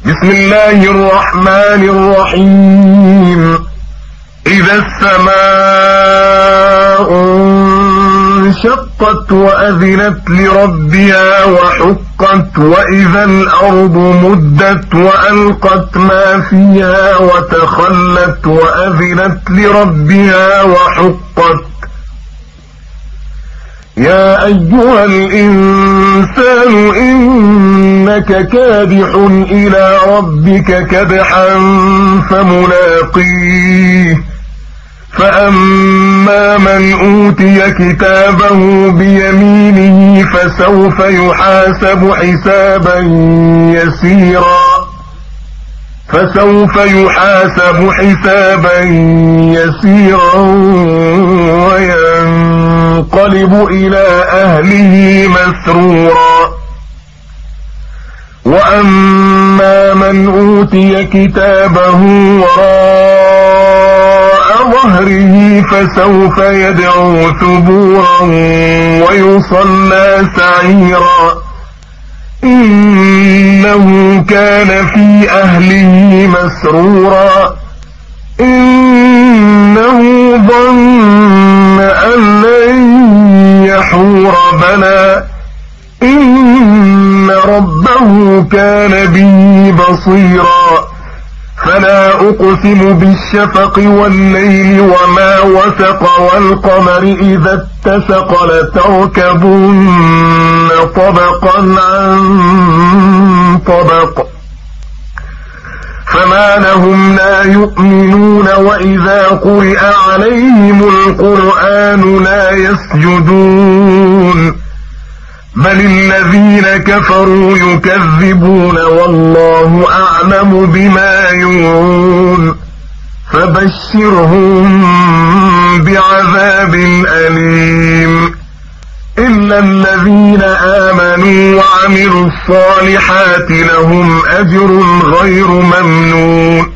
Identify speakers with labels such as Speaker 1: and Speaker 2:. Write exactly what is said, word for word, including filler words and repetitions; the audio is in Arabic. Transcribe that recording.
Speaker 1: بسم الله الرحمن الرحيم. إذا السماء انشقت وأذنت لربها وحقت، وإذا الأرض مدت وألقت ما فيها وتخلت وأذنت لربها وحقت. يا أيها الإنسان إنك كادح إلى ربك كدحا فملاقيه. فأما من أوتي كتابه بيمينه فسوف يحاسب حسابا يسيرا فسوف يحاسب حسابا يسيرا وينقلب إلى أهله مسرورا. وأما من أوتي كتابه وراء ظهره فسوف يدعو ثبورا ويصلى سعيرا، إنه كان في أهله مسرورا، إنه ظن أن لن يحور بلى، إن ربه كان به بصيرا. فلا أقسم بالشفق والليل وما وسق والقمر إذا اتسق لتركبن طبقا عن طبق فما لهم لا يؤمنون وإذا قرئ عليهم القرآن لا يسجدون بل الذين كفروا يكذبون والله أعلم بما يوعون فبشرهم بعذاب أليم إلا الذين آمنوا وعملوا الصالحات لهم أجر غير ممنون